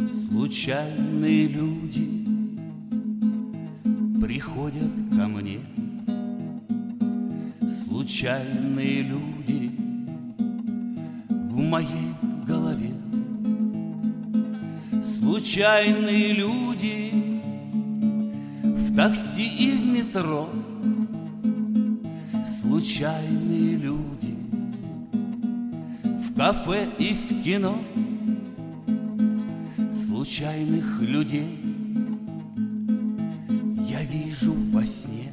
Случайные люди приходят ко мне. Случайные люди в моей голове. Случайные люди в такси и в метро. Случайные люди в кафе и в кино. Случайных людей я вижу во сне.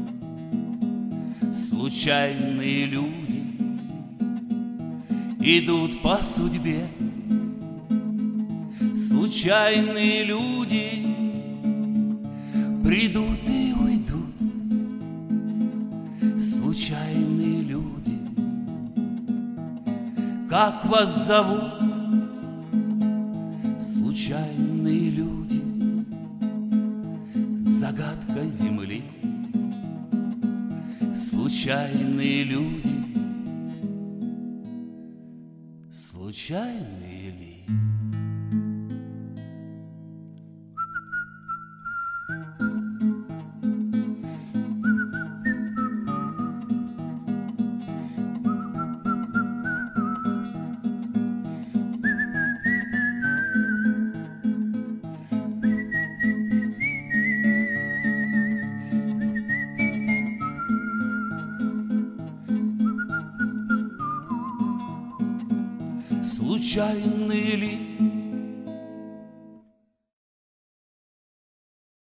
Случайные люди идут по судьбе. Случайные люди придут и уйдут. Случайные люди, как вас зовут? Случайные люди, загадка земли. Случайные люди, случайные ли? Случайные ли